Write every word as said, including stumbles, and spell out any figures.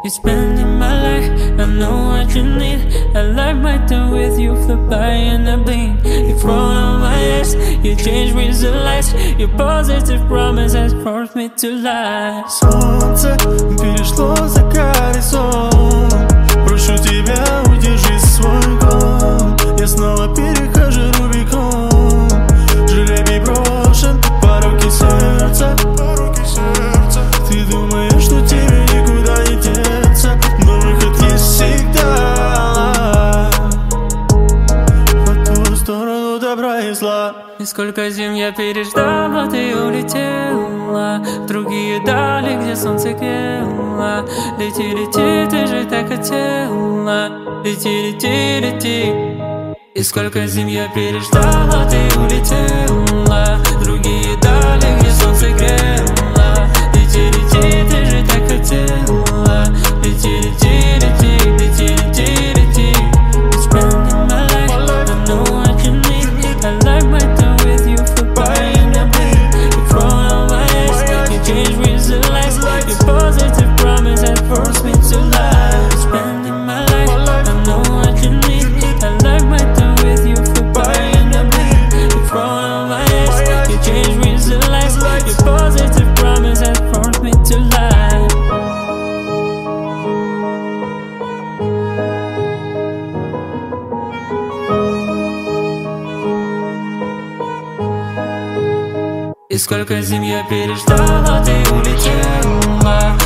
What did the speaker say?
You're spending my life, I know what you need. I like my time with you, fly by and I blink. You front on my ass, you change with the lights. Your positive promise has forced me to lie. Солнце перешло за горизонт. Прошу тебя, удержи свой гон. Я снова перехожу Рубикон. Жребий брошен, пороки сердца. Ты думаешь, что тебе никуда не деться, но выход есть всегда. По ту сторону добра и зла. И сколько зим я переждал, а ты улетела в другие дали, где солнце грело. Лети, лети, ты же так хотела. Лети, лети, лети. И сколько зим я переждал, а ты улетела в другие дали, где солнце грело. Лети, лети, ты же так хотела. Лети, лети, лети, лети, лети, лети. You're spending my life, I know what you need. I like my time with you, fly by and I blink. You front on my ass, you change with the lights. Your positive promise has forced me to lie. You're spending my life, I know what you need. I like my time with you, fly by and I blink. You front on my ass, you change with the lights. Your positive promise has forced me to lie. И сколько зим я переждал, а ты улетела